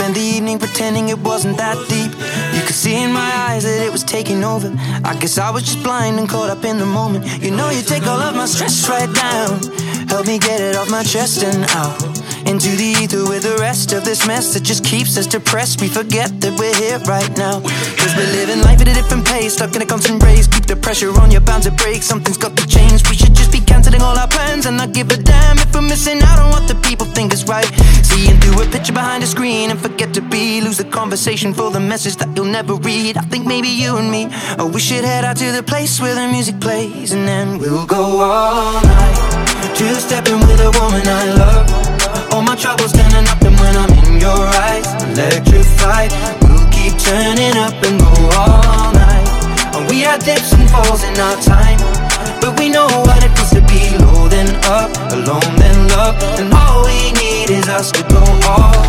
spend the evening pretending it wasn't that deep. You could see in my eyes that it was taking over. I guess I was just blind and caught up in the moment. You know you take all of my stress right down. Help me get it off my chest and out into the ether with the rest of this mess that just keeps us depressed. We forget that we're here right now, cause we're living life at a different pace, stuck in a constant race. Keep the pressure on, you're bound to break. Something's got to change. We should just be cancelling all our plans and not give a damn if we're missing out on what the people think is right. Seeing through a picture behind a screen and forget to be. Lose the conversation for the message that you'll never read. I think maybe you and me, oh, we should head out to the place where the music plays, and then we'll go all night. Two-stepping with a woman I love. All my troubles standing up, and when I'm in your eyes, electrified. We'll keep turning up and go all night. And we had dips and falls in our time, but we know what it feels to be low then up, alone then love. And all we need is us to go all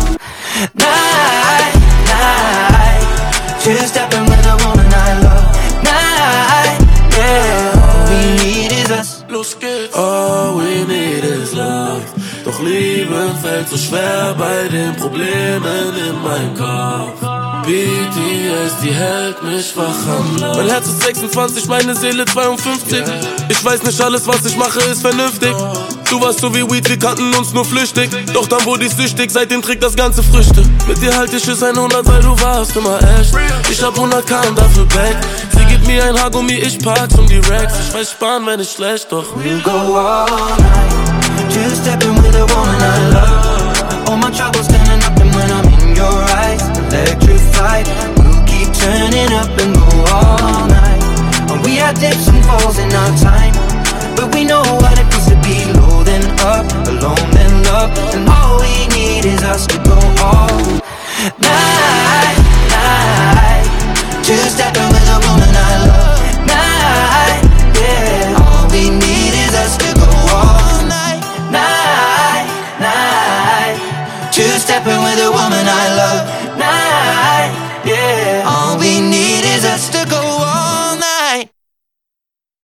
night, night. Two-stepping with a woman I love. Night, yeah. All we need is us. Los geht's. All we need is love. Doch Liebe fällt so schwer bei den Problemen in meinem Kopf. BTS, die hält mich wach am Laufen. Mein Herz ist 26, meine Seele 52. Ich weiß nicht, alles was ich mache ist vernünftig. Du warst so wie Weed, wir kannten uns nur flüchtig. Doch dann wurde ich süchtig, seitdem trägt das ganze Früchte. Mit dir halt ich es 100, weil du warst immer echt. Ich hab 100k und dafür back. Sie gibt mir ein Haargummi, ich pack's die Racks. Ich weiß sparen, wenn ich schlecht, doch we'll go all night. Two-stepping with a woman I love. All my troubles standing up, and when I'm in your eyes, electrified. We'll keep turning up and go all night. And we had dips and falls in our time, but we know what it feels to be low then up, alone then love. And all we need is us to go all night, night. Two-stepping with a woman I love. Night, yeah. All we need is us to go all night, night, night. Two-stepping